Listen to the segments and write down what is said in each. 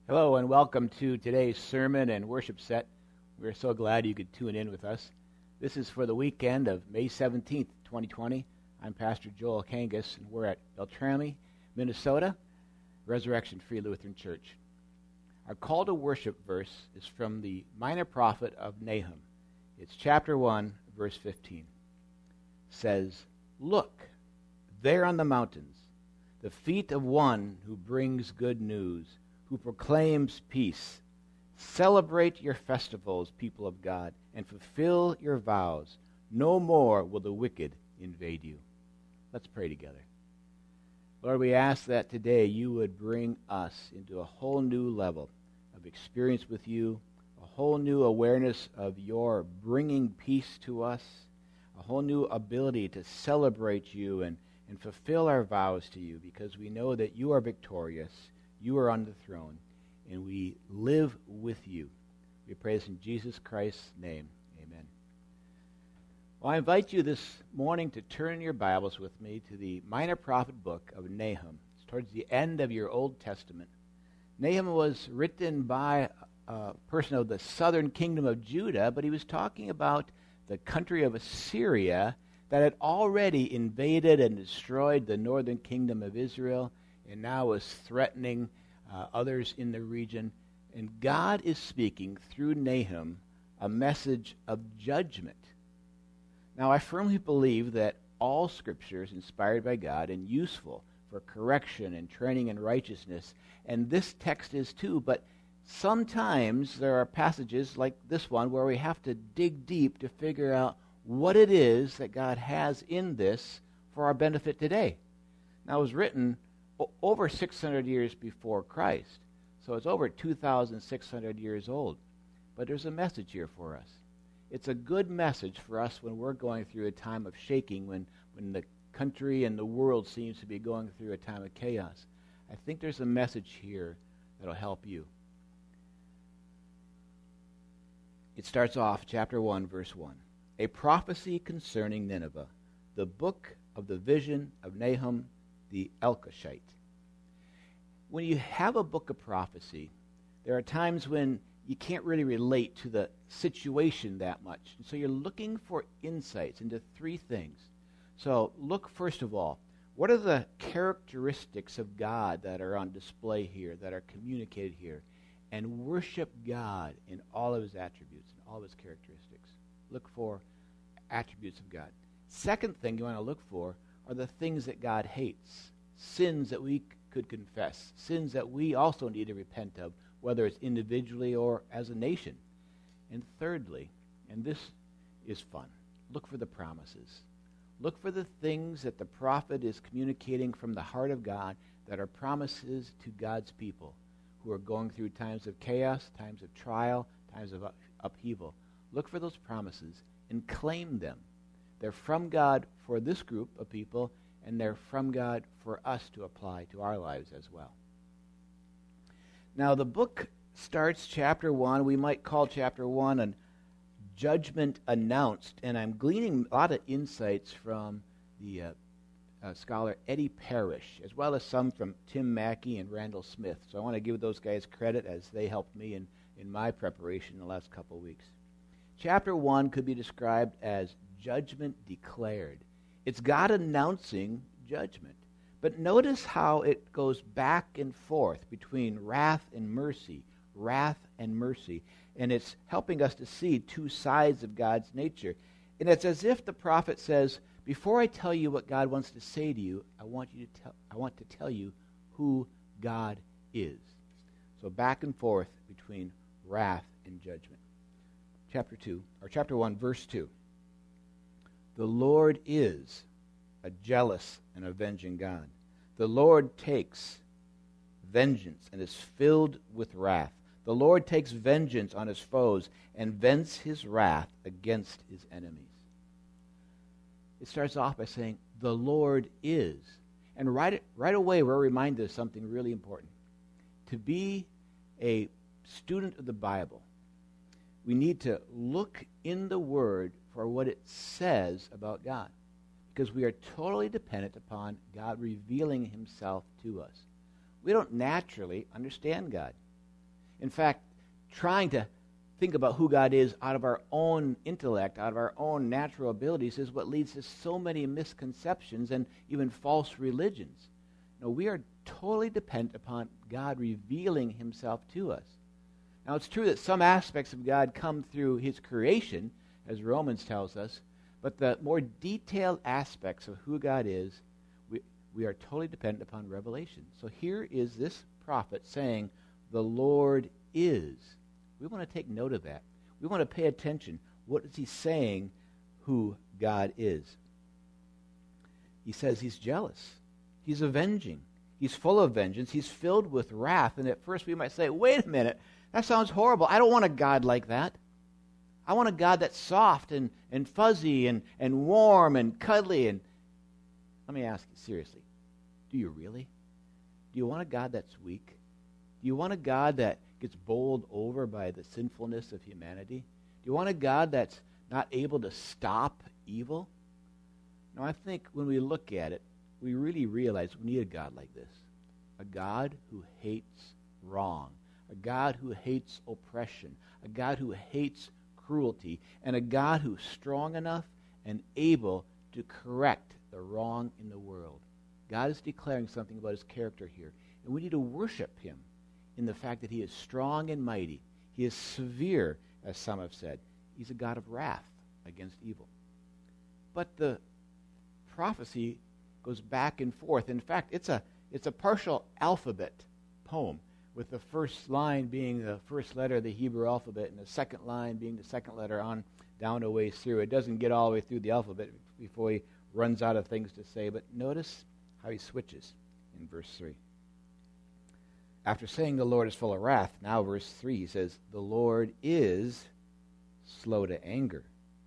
Hello and welcome to today's sermon and worship set. We're so glad you could tune in with us. This is for the weekend of May 17th, 2020. I'm Pastor Joel Kangas, and we're at Beltrami, Minnesota, Resurrection Free Lutheran Church. Our call to worship verse is from the minor prophet of Nahum. It's chapter 1, verse 15. It says, "Look, there on the mountains, the feet of one who brings good news, who proclaims peace. Celebrate your festivals, people of God, and fulfill your vows. No more will the wicked invade you." Let's pray together. Lord, we ask that today you would bring us into a whole new level of experience with you, a whole new awareness of your bringing peace to us, a whole new ability to celebrate you and fulfill our vows to you, because we know that you are victorious. You are on the throne, and we live with you. We pray this in Jesus Christ's name. Amen. Well, I invite you this morning to turn your Bibles with me to the minor prophet book of Nahum. It's towards the end of your Old Testament. Nahum was written by a person of the southern kingdom of Judah, but he was talking about the country of Assyria that had already invaded and destroyed the northern kingdom of Israel, and now was threatening others in the region. And God is speaking through Nahum a message of judgment. Now, I firmly believe that all Scripture is inspired by God and useful for correction and training in righteousness, and this text is too, but sometimes there are passages like this one where we have to dig deep to figure out what it is that God has in this for our benefit today. Now, it was written over 600 years before Christ, so it's over 2,600 years old. But there's a message here for us. It's a good message for us when we're going through a time of shaking, when the country and the world seems to be going through a time of chaos. I think there's a message here that'll help you. It starts off, chapter 1, verse 1. A prophecy concerning Nineveh, the book of the vision of Nahum the Elkoshite. When you have a book of prophecy, there are times when you can't really relate to the situation that much. And so you're looking for insights into three things. So look, first of all, what are the characteristics of God that are on display here, that are communicated here? And worship God in all of his attributes and all of his characteristics. Look for attributes of God. Second thing you want to look for are the things that God hates, sins that we could confess, sins that we also need to repent of, whether it's individually or as a nation. And thirdly, and this is fun, look for the promises. Look for the things that the prophet is communicating from the heart of God that are promises to God's people who are going through times of chaos, times of trial, times of upheaval. Look for those promises and claim them. They're from God for this group of people, and they're from God for us to apply to our lives as well. Now, the book starts chapter 1. We might call chapter 1 a judgment announced, and I'm gleaning a lot of insights from the scholar Eddie Parrish, as well as some from Tim Mackey and Randall Smith. So I want to give those guys credit as they helped me in my preparation the last couple of weeks. Chapter 1 could be described as judgment declared. It's God announcing judgment. But notice how it goes back and forth between wrath and mercy, and it's helping us to see two sides of God's nature. And it's as if the prophet says, before I tell you what God wants to say to you, I want to tell you who God is. So back and forth between wrath and judgment. Chapter 1, verse 2. The Lord is a jealous and avenging God. The Lord takes vengeance and is filled with wrath. The Lord takes vengeance on his foes and vents his wrath against his enemies. It starts off by saying, the Lord is. And right away we're reminded of something really important. To be a student of the Bible, we need to look in the Word for what it says about God, because we are totally dependent upon God revealing himself to us. We don't naturally understand God. In fact, trying to think about who God is out of our own intellect, out of our own natural abilities, is what leads to so many misconceptions and even false religions. No, we are totally dependent upon God revealing himself to us. Now, it's true that some aspects of God come through his creation, as Romans tells us, but the more detailed aspects of who God is, we are totally dependent upon revelation. So here is this prophet saying, the Lord is. We want to take note of that. We want to pay attention. What is he saying who God is? He says he's jealous. He's avenging. He's full of vengeance. He's filled with wrath. And at first we might say, wait a minute, that sounds horrible. I don't want a God like that. I want a God that's soft and fuzzy and warm and cuddly. And let me ask you seriously, do you really? Do you want a God that's weak? Do you want a God that gets bowled over by the sinfulness of humanity? Do you want a God that's not able to stop evil? Now, I think when we look at it, we really realize we need a God like this. A God who hates wrong. A God who hates oppression. A God who hates cruelty. And a God who's strong enough and able to correct the wrong in the world. God is declaring something about his character here. And we need to worship him in the fact that he is strong and mighty. He is severe, as some have said. He's a God of wrath against evil. But the prophecy goes back and forth. In fact, it's a partial alphabet poem, with the first line being the first letter of the Hebrew alphabet and the second line being the second letter on down a ways through. It doesn't get all the way through the alphabet before he runs out of things to say, but notice how he switches in verse 3. After saying the Lord is full of wrath, now verse 3, he says, the Lord is slow to anger,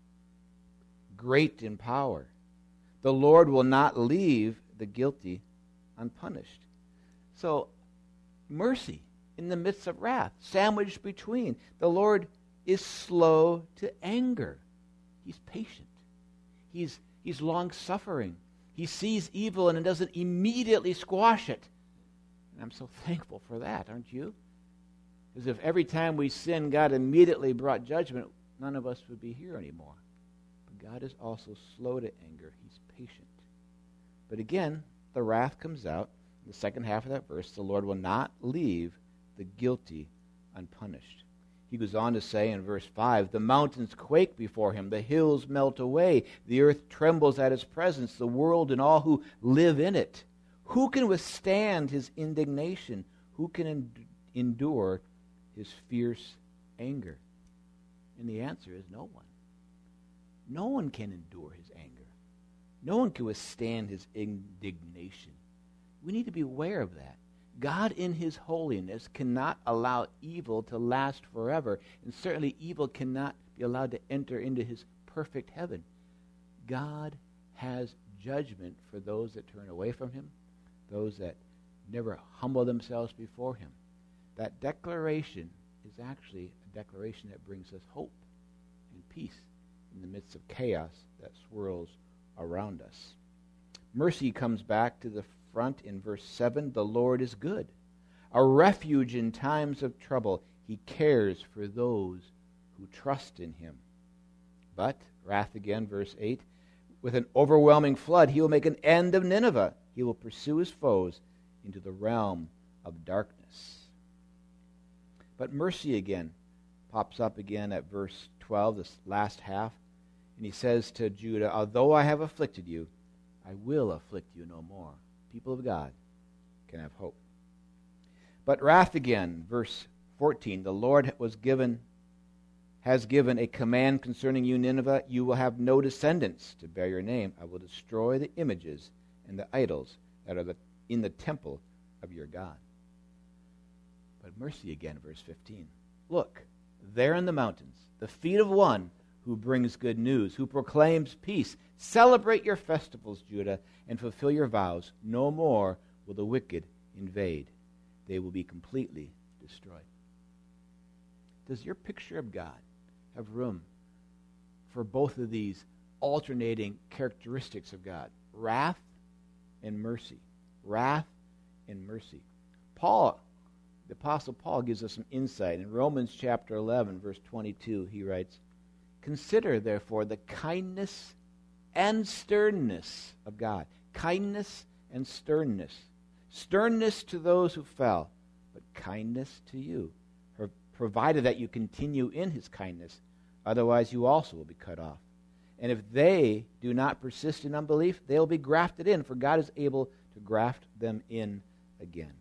great in power. The Lord will not leave the guilty unpunished. So, mercy in the midst of wrath, sandwiched between. The Lord is slow to anger. He's patient. He's long-suffering. He sees evil and doesn't immediately squash it. And I'm so thankful for that, aren't you? Because if every time we sin, God immediately brought judgment, none of us would be here anymore. But God is also slow to anger. He's patient. But again, the wrath comes out. In the second half of that verse, the Lord will not leave the guilty unpunished. He goes on to say in verse 5, the mountains quake before him, the hills melt away, the earth trembles at his presence, the world and all who live in it. Who can withstand his indignation? Who can endure his fierce anger? And the answer is no one. No one can endure his anger. No one can withstand his indignation. We need to be aware of that. God in his holiness cannot allow evil to last forever, and certainly evil cannot be allowed to enter into his perfect heaven. God has judgment for those that turn away from him, those that never humble themselves before him. That declaration is actually a declaration that brings us hope and peace in the midst of chaos that swirls around us. Mercy comes back to the front in verse 7. The Lord is good, a refuge in times of trouble. He cares for those who trust in him. But, wrath again, verse 8, with an overwhelming flood, he will make an end of Nineveh. He will pursue his foes into the realm of darkness. But mercy again pops up again at verse 12, this last half. And he says to Judah, although I have afflicted you, I will afflict you no more. People of God can have hope. But wrath again, verse 14, the Lord has given a command concerning you, Nineveh. You will have no descendants to bear your name. I will destroy the images and the idols that are in the temple of your God. But mercy again, verse 15. Look, there in the mountains, the feet of one who brings good news, who proclaims peace. Celebrate your festivals, Judah, and fulfill your vows. No more will the wicked invade. They will be completely destroyed. Does your picture of God have room for both of these alternating characteristics of God? Wrath and mercy. Wrath and mercy. Paul The Apostle Paul gives us some insight. In Romans chapter 11, verse 22, he writes, "Consider, therefore, the kindness and sternness of God." Kindness and sternness. Sternness to those who fell, but kindness to you, provided that you continue in his kindness. Otherwise you also will be cut off. And if they do not persist in unbelief, they will be grafted in, for God is able to graft them in again.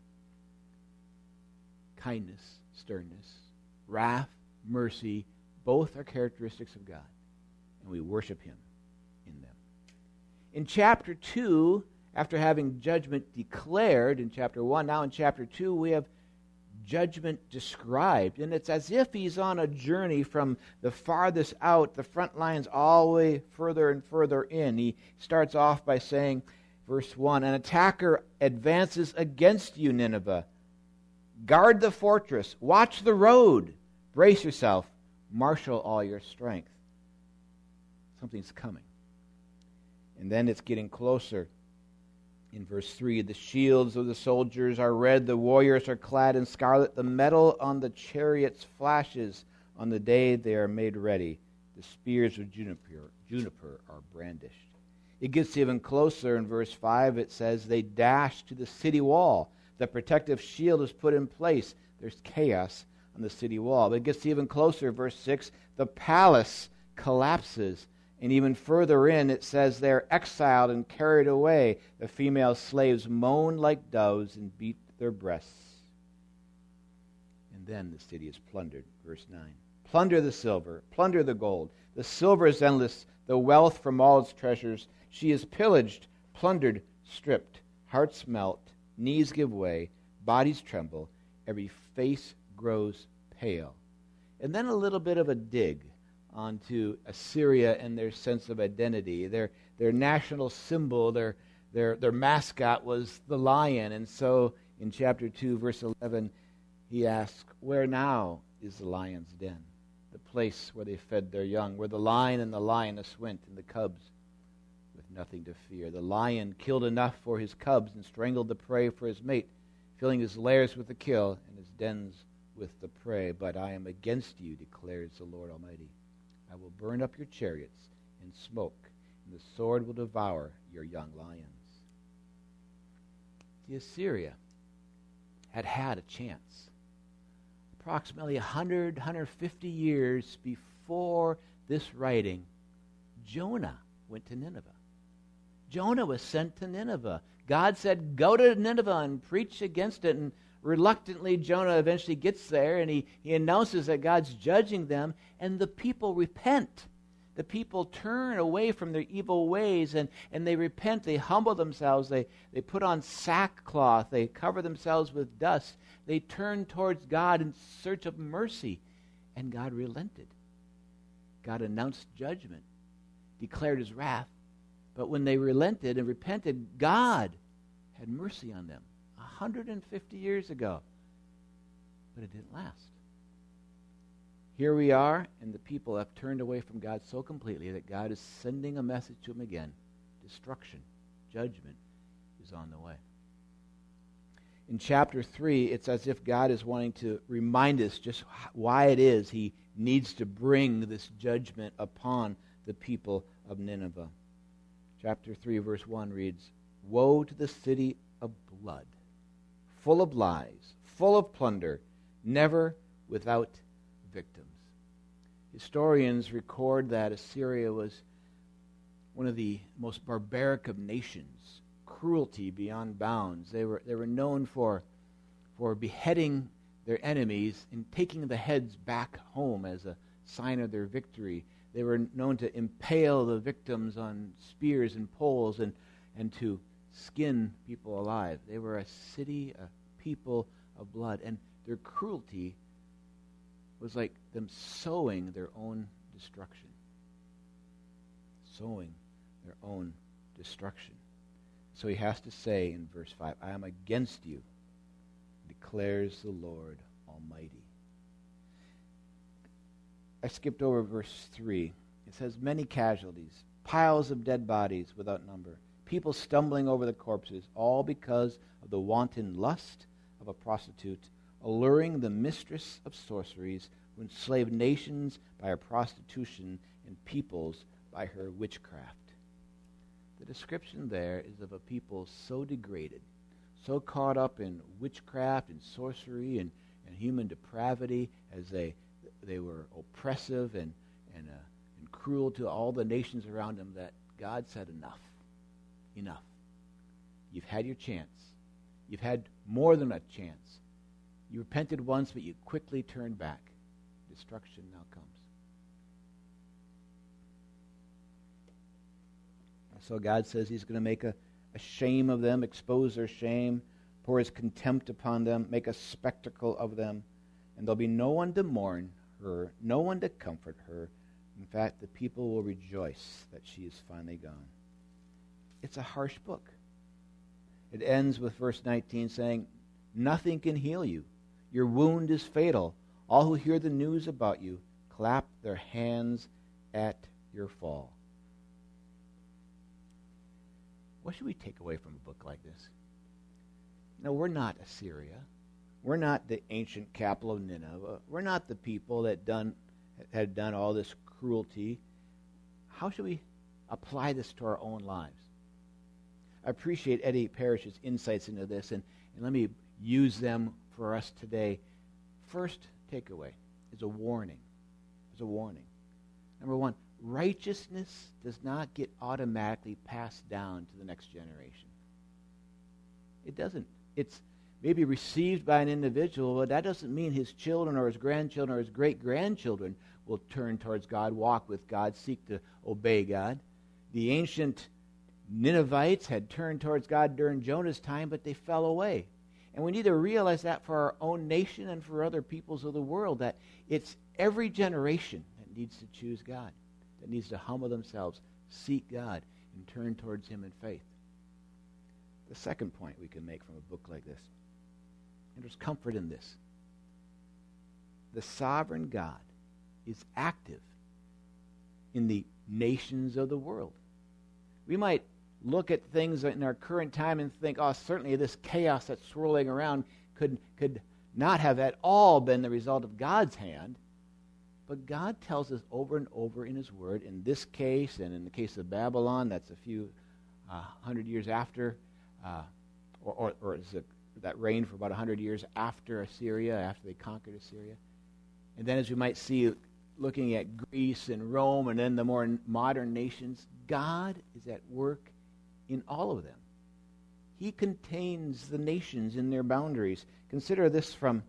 Kindness, sternness, wrath, mercy, both are characteristics of God, and we worship him in them. In chapter 2, after having judgment declared in chapter 1, now in chapter 2 we have judgment described. And it's as if he's on a journey from the farthest out, the front lines, all the way further and further in. He starts off by saying, verse 1, "An attacker advances against you, Nineveh. Guard the fortress, watch the road, brace yourself, marshal all your strength." Something's coming. And then it's getting closer. In verse 3, "The shields of the soldiers are red, the warriors are clad in scarlet, the metal on the chariots flashes on the day they are made ready. The spears of juniper are brandished." It gets even closer. In verse 5, it says, "They dash to the city wall. The protective shield is put in place." There's chaos on the city wall. But it gets even closer. Verse 6, "The palace collapses." And even further in, it says they're exiled and carried away. The female slaves moan like doves and beat their breasts. And then the city is plundered. Verse 9. "Plunder the silver, plunder the gold. The silver is endless, the wealth from all its treasures. She is pillaged, plundered, stripped. Hearts melt, knees give way, bodies tremble. Every face grows pale." And then a little bit of a dig onto Assyria and their sense of identity. Their national symbol, their mascot was the lion. And so in chapter 2, verse 11, he asks, "Where now is the lion's den, the place where they fed their young, where the lion and the lioness went, and the cubs with nothing to fear? The lion killed enough for his cubs and strangled the prey for his mate, filling his lairs with the kill and his dens with the prey. But I am against you, declares the Lord Almighty. I will burn up your chariots in smoke, and the sword will devour your young lions." The Assyria had a chance. Approximately 150 years before this writing, Jonah went to Nineveh. Jonah was sent to Nineveh. God said, "Go to Nineveh and preach against it." And reluctantly, Jonah eventually gets there, and he announces that God's judging them, and the people repent. The people turn away from their evil ways, and they repent. They humble themselves. They put on sackcloth. They cover themselves with dust. They turn towards God in search of mercy, and God relented. God announced judgment, declared his wrath, but when they relented and repented, God had mercy on them 150 years ago. But it didn't last. Here we are, and the people have turned away from God so completely that God is sending a message to them again. Destruction, judgment is on the way. In chapter 3, it's as if God is wanting to remind us just why it is he needs to bring this judgment upon the people of Nineveh. Chapter 3, verse 1 reads, "Woe to the city of blood, full of lies, full of plunder, never without victims." Historians record that Assyria was one of the most barbaric of nations, cruelty beyond bounds. They were known for beheading their enemies and taking the heads back home as a sign of their victory. They were known to impale the victims on spears and poles and to skin people alive. They were a city, a people of blood, and their cruelty was like them sowing their own destruction. Sowing their own destruction. So he has to say in verse 5, "I am against you, declares the Lord Almighty." I skipped over verse 3. It says, "Many casualties, piles of dead bodies without number, people stumbling over the corpses, all because of the wanton lust of a prostitute alluring the mistress of sorceries, who enslaved nations by her prostitution and peoples by her witchcraft. The description there is of a people so degraded, so caught up in witchcraft and sorcery and human depravity, as they were oppressive and cruel to all the nations around them, that God said, enough. You've had your chance. You've had more than a chance. You repented once, but you quickly turned back. Destruction now comes. So God says he's going to make a shame of them, expose their shame, pour his contempt upon them, make a spectacle of them, and there'll be no one to mourn her, no one to comfort her. In fact, the people will rejoice that she is finally gone. It's a harsh book. It ends with verse 19 saying, "Nothing can heal you. Your wound is fatal. All who hear the news about you clap their hands at your fall." What should we take away from a book like this? No, we're not Assyria. We're not the ancient capital of Nineveh. We're not the people that had done all this cruelty. How should we apply this to our own lives? I appreciate Eddie Parrish's insights into this, and let me use them for us today. First takeaway is a warning. Number one, righteousness does not get automatically passed down to the next generation. It doesn't. It's maybe received by an individual, but that doesn't mean his children or his grandchildren or his great-grandchildren will turn towards God, walk with God, seek to obey God. The ancient Ninevites had turned towards God during Jonah's time, but they fell away. And we need to realize that for our own nation and for other peoples of the world, that it's every generation that needs to choose God, that needs to humble themselves, seek God, and turn towards him in faith. The second point we can make from a book like this, and there's comfort in this. The sovereign God is active in the nations of the world. We might look at things in our current time and think, oh, certainly this chaos that's swirling around could not have at all been the result of God's hand. But God tells us over and over in his word, in this case and in the case of Babylon, that's a few hundred years after, that reigned for about 100 years after Assyria, after they conquered Assyria. And then as we might see, looking at Greece and Rome and then the more modern nations, God is at work in all of them. He contains the nations in their boundaries. Consider this from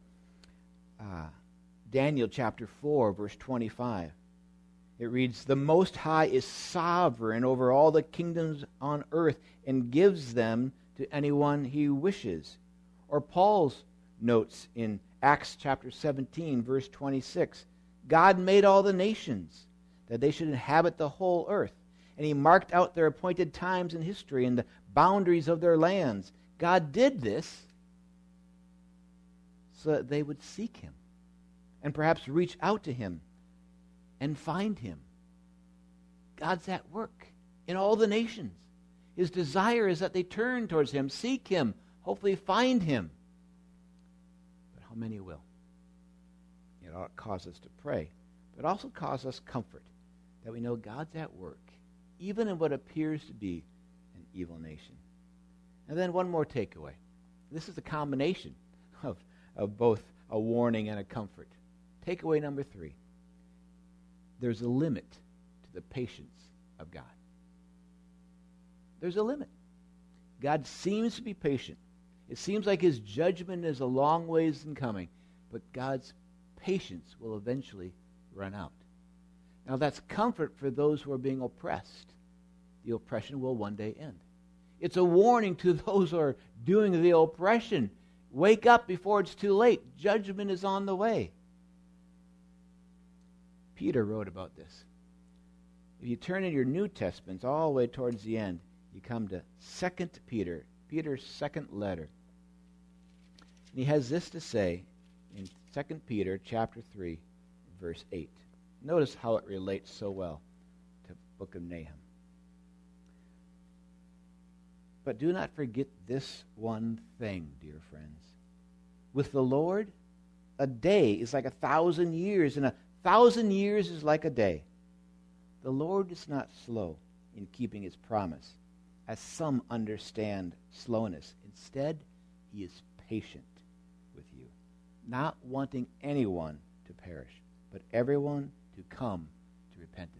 Daniel chapter 4, verse 25. It reads, "The Most High is sovereign over all the kingdoms on earth and gives them to anyone he wishes." Or Paul's notes in Acts chapter 17, verse 26. "God made all the nations that they should inhabit the whole earth. And he marked out their appointed times in history and the boundaries of their lands." God did this so that they would seek him and perhaps reach out to him and find him. God's at work in all the nations. His desire is that they turn towards him, seek him, hopefully find him. But how many will? It ought to cause us to pray, but also cause us comfort that we know God's at work, even in what appears to be an evil nation. And then one more takeaway. This is a combination of both a warning and a comfort. Takeaway number 3. There's a limit to the patience of God. There's a limit. God seems to be patient. It seems like his judgment is a long ways in coming, but God's patience will eventually run out. Now that's comfort for those who are being oppressed. The oppression will one day end. It's a warning to those who are doing the oppression. Wake up before it's too late. Judgment is on the way. Peter wrote about this. If you turn in your New Testaments all the way towards the end, you come to 2 Peter, Peter's second letter. And he has this to say in 2 Peter chapter 3, verse 8. Notice how it relates so well to the book of Nahum. "But do not forget this one thing, dear friends. With the Lord, a day is like 1,000 years, and 1,000 years is like a day. The Lord is not slow in keeping his promise, as some understand slowness. Instead, he is patient with you, not wanting anyone to perish, but everyone to come to repentance.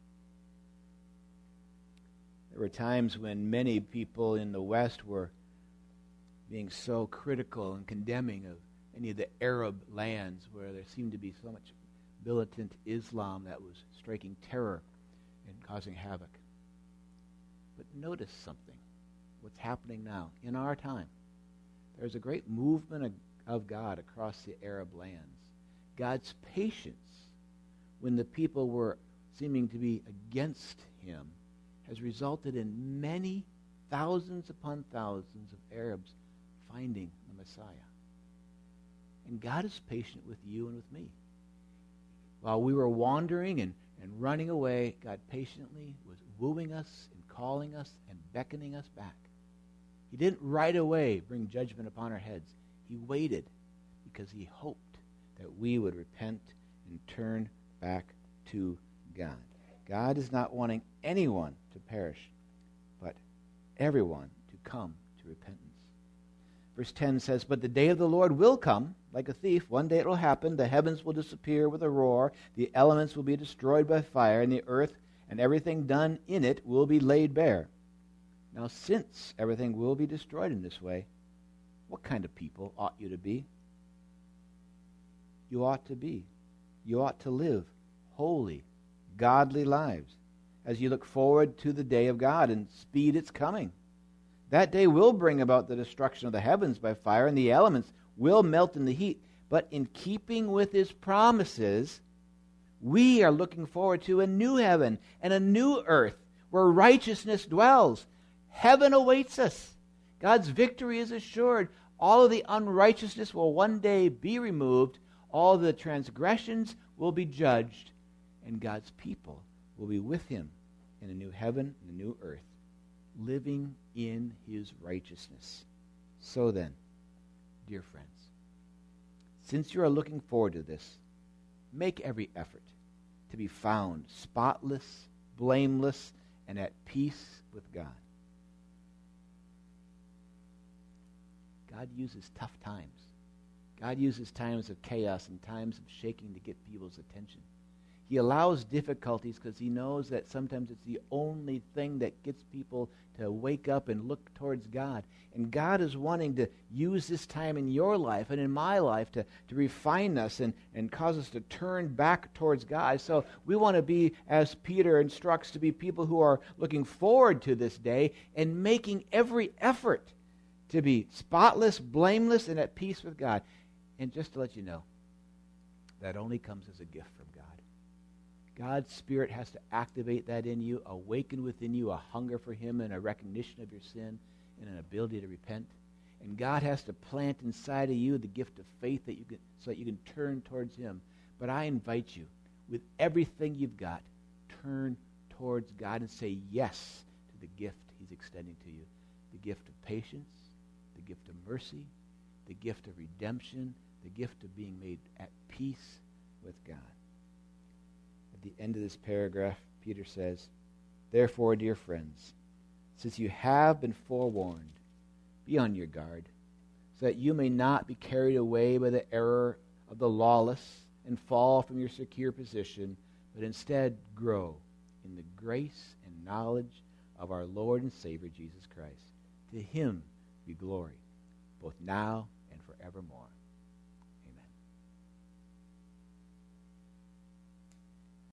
There were times when many people in the West were being so critical and condemning of any of the Arab lands where there seemed to be so much militant Islam that was striking terror and causing havoc. But notice something, what's happening now in our time. There's a great movement of God across the Arab lands. God's patience when the people were seeming to be against him has resulted in many thousands upon thousands of Arabs finding the Messiah. And God is patient with you and with me. While we were wandering and running away, God patiently was wooing us and calling us and beckoning us back. He didn't right away bring judgment upon our heads. He waited because he hoped that we would repent and turn back to God. God is not wanting anyone to perish, but everyone to come to repentance. Verse 10 says, "But the day of the Lord will come like a thief. One day it will happen. The heavens will disappear with a roar. The elements will be destroyed by fire, and the earth and everything done in it will be laid bare. Now, since everything will be destroyed in this way, what kind of people ought you to be? You ought to live holy, godly lives as you look forward to the day of God and speed its coming. That day will bring about the destruction of the heavens by fire, and the elements will melt in the heat. But in keeping with his promises, we are looking forward to a new heaven and a new earth where righteousness dwells. Heaven awaits us. God's victory is assured. All of the unrighteousness will one day be removed. All the transgressions will be judged. And God's people will be with him in a new heaven and a new earth, living in his righteousness. So then, dear friends, since you are looking forward to this, make every effort to be found spotless, blameless, and at peace with God. God uses tough times. God uses times of chaos and times of shaking to get people's attention. He allows difficulties because he knows that sometimes it's the only thing that gets people to wake up and look towards God. And God is wanting to use this time in your life and in my life to refine us and cause us to turn back towards God. So we want to be, as Peter instructs, to be people who are looking forward to this day and making every effort to be spotless, blameless, and at peace with God. And just to let you know, that only comes as a gift from God. God's Spirit has to activate that in you, awaken within you a hunger for him and a recognition of your sin and an ability to repent. And God has to plant inside of you the gift of faith so that you can turn towards him. But I invite you, with everything you've got, turn towards God and say yes to the gift he's extending to you. The gift of patience, the gift of mercy, the gift of redemption, the gift of being made at peace with God. At the end of this paragraph, Peter says, "Therefore, dear friends, since you have been forewarned, be on your guard, so that you may not be carried away by the error of the lawless and fall from your secure position, but instead grow in the grace and knowledge of our Lord and Savior Jesus Christ. To him be glory, both now